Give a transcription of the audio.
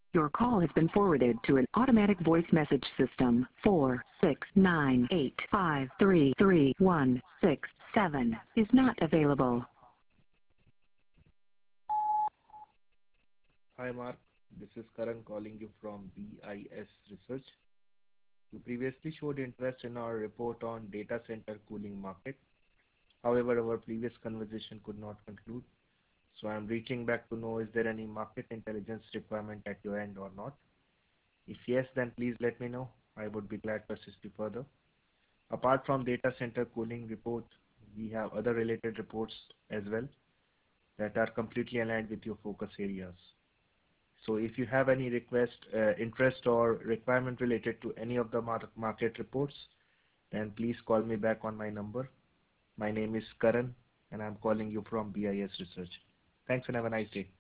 Your call has been forwarded to an automatic voice message system. 46985333167 is not available. Hi Mark, this is Karan calling you from BIS Research. You previously showed interest in our report on data center cooling market. However, our previous conversation could not conclude. So I'm reaching back to know, is there any market intelligence requirement at your end or not? If yes, then please let me know. I would be glad to assist you further. Apart from data center cooling report, we have other related reports as well that are completely aligned with your focus areas. So if you have any request, interest or requirement related to any of the market reports, then please call me back on my number. My name is Karan and I'm calling you from BIS Research. Thanks and have a nice day.